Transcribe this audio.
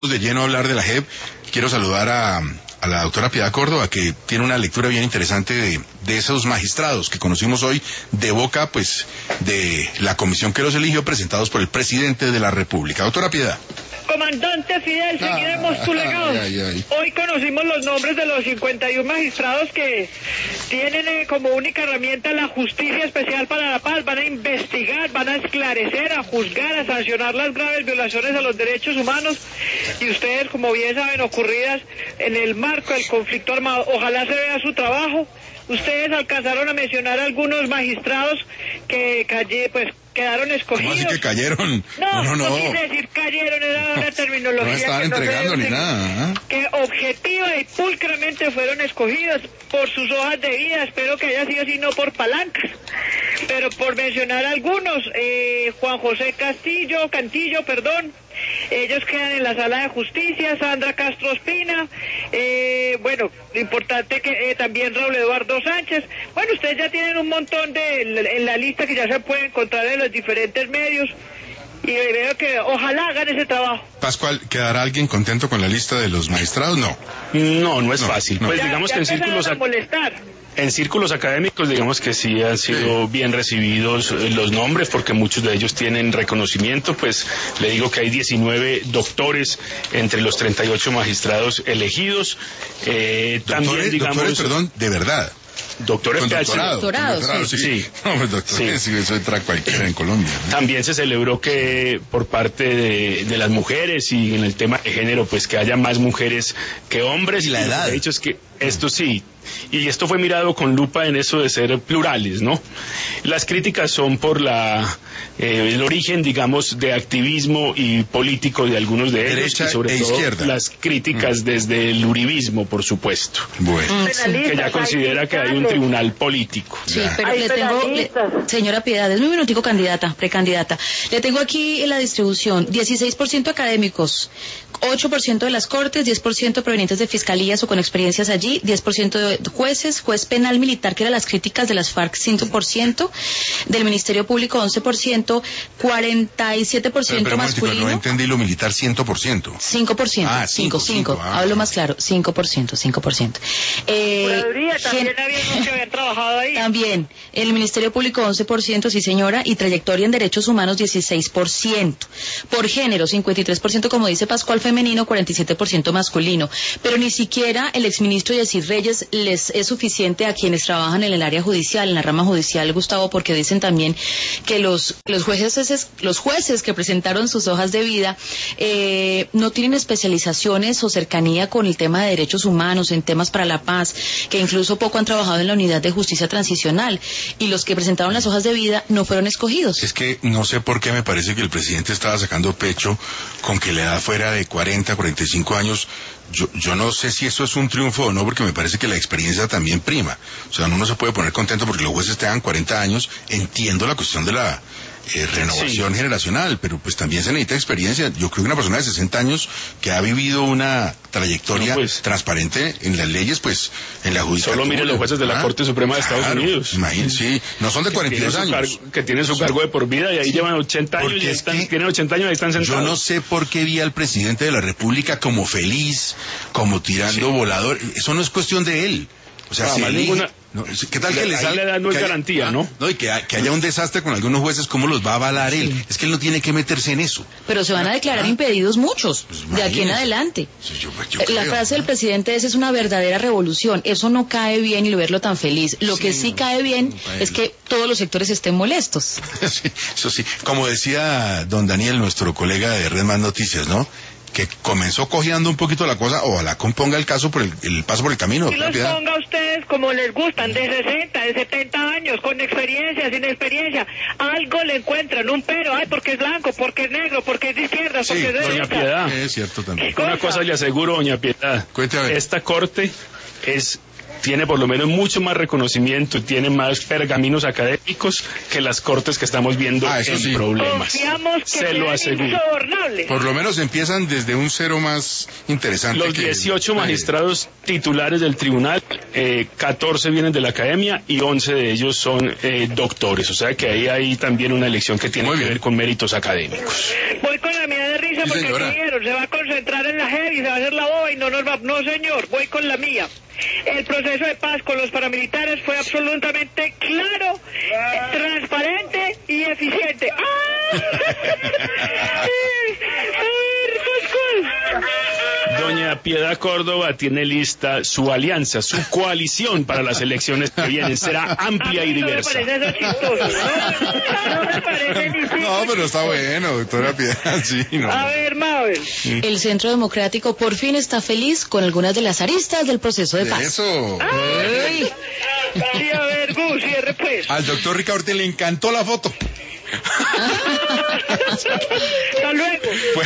De lleno a hablar de la JEP, quiero saludar a la doctora Piedad Córdoba, que tiene una lectura bien interesante de esos magistrados que conocimos hoy de boca, pues, de la comisión que los eligió, presentados por el presidente de la República. Doctora Piedad. Comandante Fidel, seguiremos tu legado. Hoy conocimos los nombres de los 51 magistrados que tienen como única herramienta la justicia especial para la paz. Van a investigar, van a esclarecer, a juzgar, a sancionar las graves violaciones a los derechos humanos y ustedes, como bien saben, ocurridas en el marco del conflicto armado. Ojalá se vea su trabajo. Ustedes alcanzaron a mencionar algunos magistrados que quedaron escogidos. ¿Cómo así que cayeron? No quise decir cayeron, era una terminología. No estaban entregando ni nada. Que objetiva y pulcramente fueron escogidos por sus hojas de vida. Espero que haya sido así, no por palancas. Pero por mencionar algunos, Juan José Cantillo, ellos quedan en la sala de justicia. Sandra Castro Ospina, lo importante que también Raúl Eduardo Sánchez. Bueno, ustedes ya tienen un montón en la lista que ya se puede encontrar en los diferentes medios y veo que ojalá hagan ese trabajo. Pascual, ¿quedará alguien contento con la lista de los magistrados? No es fácil. No. Pues digamos que en círculos académicos, digamos que sí han sido bien recibidos los nombres, porque muchos de ellos tienen reconocimiento. Pues le digo que hay 19 doctores entre los 38 magistrados elegidos. También, digamos, doctores, perdón, de verdad. Doctores con doctorado, sí. No, pues doctores, sí, eso entra cualquiera en Colombia, ¿no? También se celebró que por parte de las mujeres y en el tema de género, pues que haya más mujeres que hombres. Y la edad. De hecho es que esto sí, y esto fue mirado con lupa en eso de ser plurales, ¿no? Las críticas son por el origen, digamos, de activismo y político de algunos de ellos, derecha y sobre todo izquierda. Las críticas desde el uribismo, por supuesto. Bueno. Que ya considera que hay un tribunal político. Sí, pero señora Piedad, es un minutico, precandidata. Le tengo aquí la distribución: 16% académicos, 8% de las cortes, 10% provenientes de fiscalías o con experiencias allí, 10% de jueces, juez penal militar, que eran las críticas de las FARC, 5%, del Ministerio Público 11%, 47% pero masculino. No entendí lo militar, 100%. 5%. 5. Hablo más claro, 5%. También había unos que habían trabajado ahí. También, el Ministerio Público 11%, sí señora, y trayectoria en derechos humanos 16%. Por género, 53%, como dice Pascual, femenino, 47% masculino. Pero ni siquiera el exministro Yacir Reyes les es suficiente a quienes trabajan en el área judicial, en la rama judicial, Gustavo, porque dicen también que los jueces que presentaron sus hojas de vida no tienen especializaciones o cercanía con el tema de derechos humanos, en temas para la paz, que incluso poco han trabajado en la unidad de justicia transicional, y los que presentaron las hojas de vida no fueron escogidos. Es que no sé por qué me parece que el presidente estaba sacando pecho con que la edad fuera de 40, 45 años. Yo no sé si eso es un triunfo o no, porque me parece que la experiencia también prima. O sea, uno no se puede poner contento porque los jueces tengan 40 años. Entiendo la cuestión de la renovación generacional, pero pues también se necesita experiencia. Yo creo que una persona de 60 años que ha vivido una trayectoria transparente en las leyes, pues en la judicatura. Solo miren los jueces de la Corte Suprema de Estados Unidos. Imagínense, sí, no son de 42 años. Que tienen su cargo de por vida y ahí llevan 80 años y tienen 80 años y están sentados. Yo no sé por qué vi al presidente de la República como feliz, como tirando volador. Eso no es cuestión de él. O sea, si ¿qué tal que le salga? La edad no es garantía, ¿no? No, y que haya un desastre con algunos jueces, ¿cómo los va a avalar él? Es que él no tiene que meterse en eso. Pero se van a declarar impedidos muchos, pues de aquí en adelante. La creo, frase del presidente es una verdadera revolución. Eso no cae bien, y lo verlo tan feliz. Lo que sí cae bien es que todos los sectores estén molestos. Sí, eso sí. Como decía don Daniel, nuestro colega de Red Más Noticias, ¿no? Que comenzó cojeando un poquito la cosa, ojalá componga el caso por el paso por el camino. Y los ponga a ustedes como les gustan, de 60, de 70 años, con experiencia, sin experiencia. Algo le encuentran, un pero, porque es blanco, porque es negro, porque es de izquierda, porque es de doña derecha. Piedad. Es cierto también. Una cosa le aseguro, doña Piedad. Cuéntame. Esta corte tiene por lo menos mucho más reconocimiento y tiene más pergaminos académicos que las cortes que estamos viendo en problemas. Confiamos que se lo aseguro. Insobornables. Por lo menos empiezan desde un cero más interesante. Los 18 magistrados titulares del tribunal, 14 vienen de la academia y 11 de ellos son doctores. O sea que ahí hay también una elección que tiene que ver con méritos académicos. Voy con la mía de risa. risa Sí, porque señora. aquí vieron, se va a concentrar en la heavy, se va a hacer la boba y no nos va... No, señor, voy con la mía. El proceso de paz con los paramilitares fue absolutamente claro, transparente y eficiente. ¡Ah! A ver, Pascual. Doña Piedad Córdoba tiene lista su alianza, su coalición para las elecciones que vienen. Será amplia y diversa. No me parece eso chistoso. No me parece ni chistoso. No, pero está bueno, doctora Piedad, sí, no. A ver, Mabel. El Centro Democrático por fin está feliz con algunas de las aristas del proceso de paz. Eso. Ay. Sí, a ver, Gus, cierre pues. Al doctor Ricardo le encantó la foto. Hasta luego.